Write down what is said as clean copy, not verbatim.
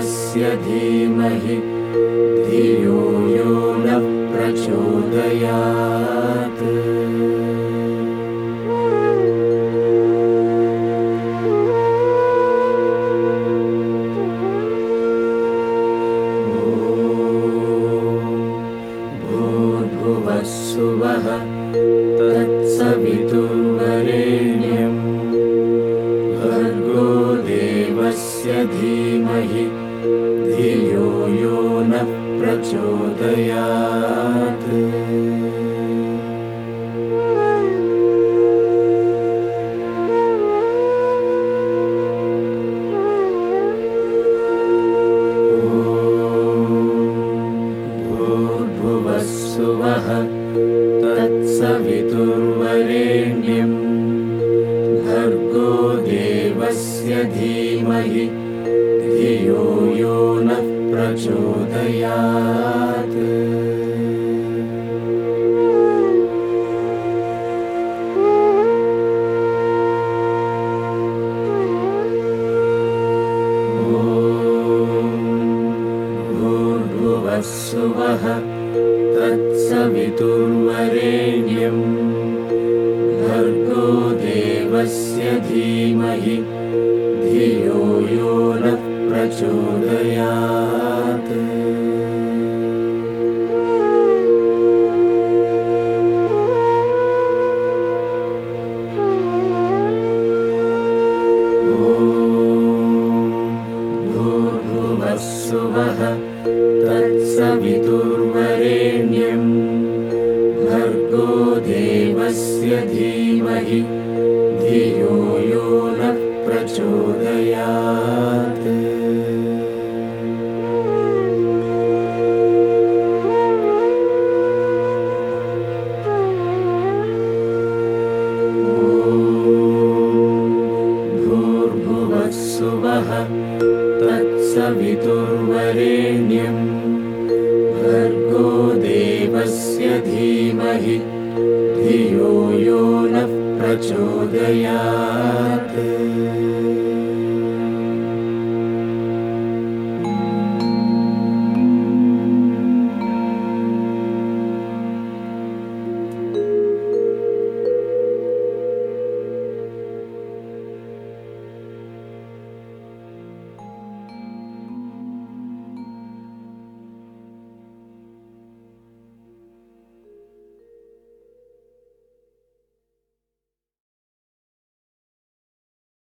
देवस्य धीमहि धियो यो नः प्रचोदयात्। भूर्भुवस्सुवः तत्सवितुर्वरेण्यं भर्गो देवस्य धीमहि धियो यो नः प्रचोदयात्। भूर्भुवस्सुवः तत्सवितुर्वरेण्यं भर्गो देवस्य धीमहि धियो यो नः प्रचोदयात्। भूर्भुवस्सुवः तत्सवितुर्वरेण्यं भर्गो देवस्य धीमहि धियो यो नः प्रचोदयात्। भूर्भुवस्सुवः तत्सवितुर्वरेण्यं भर्गो देवस्य धीमहि धियो यो नः प्रचोदयात्। भूर्भुवस्सुवः तत्सवितुर्वरेण्यं भर्गो देवस्य धीमहि धियो यो नः प्रचोदयात्।